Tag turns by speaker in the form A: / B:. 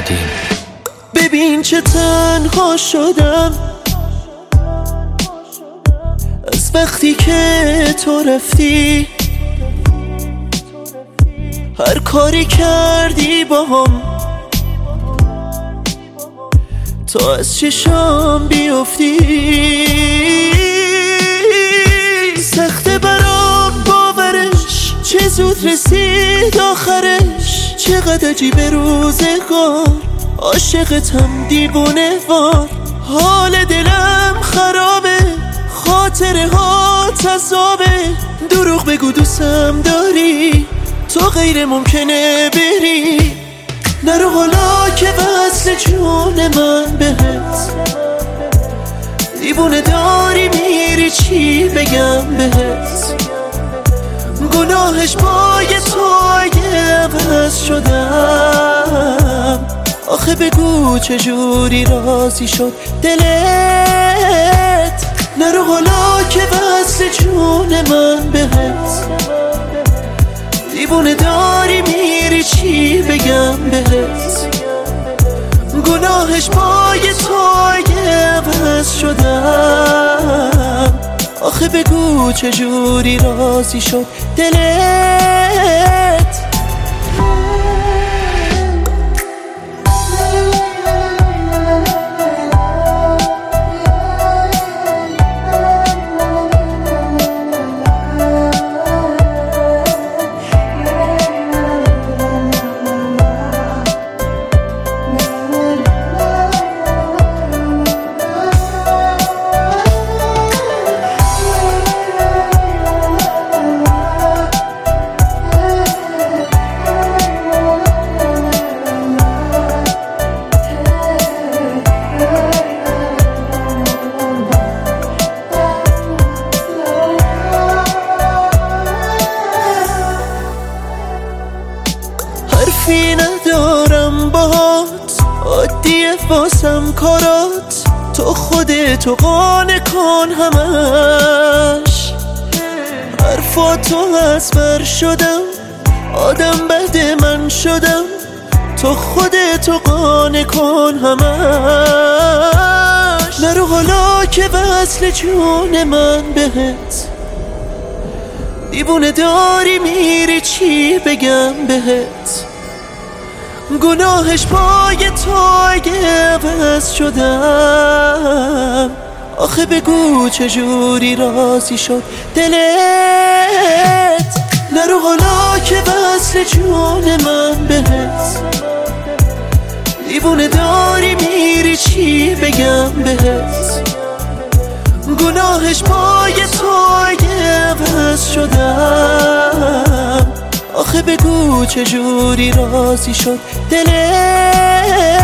A: بودیم.
B: ببین چه تنها شدم از وقتی که تو رفتی. هر کاری کردی با هم تا از چشام بیفتی. سخته برام باورش، چه زود رسید آخرش. چقدر عجیبه روزگار، عاشقتم دیوونه وار. حال دلم خرابه، خاطره ها عذابه. دروغ بگو دوستم داری، تو غیر ممکنه بری. نرو حالا که وصل جون من بهت. دیوونه داری میری، چی بگم بهت. گناهش پای تو اگه عوض شدم. آخه بگو چجوری راضی شد دلت. نرو حالا که وصل جون من بهت. دیوونه داری میری، چی بگم بهت. گناهش پای تو اگه عوض شدم. آخه بگو چجوری راضی شد دلت. حرفی ندارم باهات، عادیه واسم کارات. تو خودتو قانع کن همش. حرفاتو از بر شدم، آدم بعد من شدم. تو خودتو قانع کن همش. نرو حالا که وصل جون من بهت. دیوونه داری میری، چی بگم بهت. گناهش پای تو اگه عوض شدم. آخه بگو چجوری راضی شد دلت. نرو حالا که وصل جون من بهت. دیوونه داری میری، چی بگم بهت. گناهش پای تو اگه عوض شدم. آخه بگو چجوری راضی شد دلت.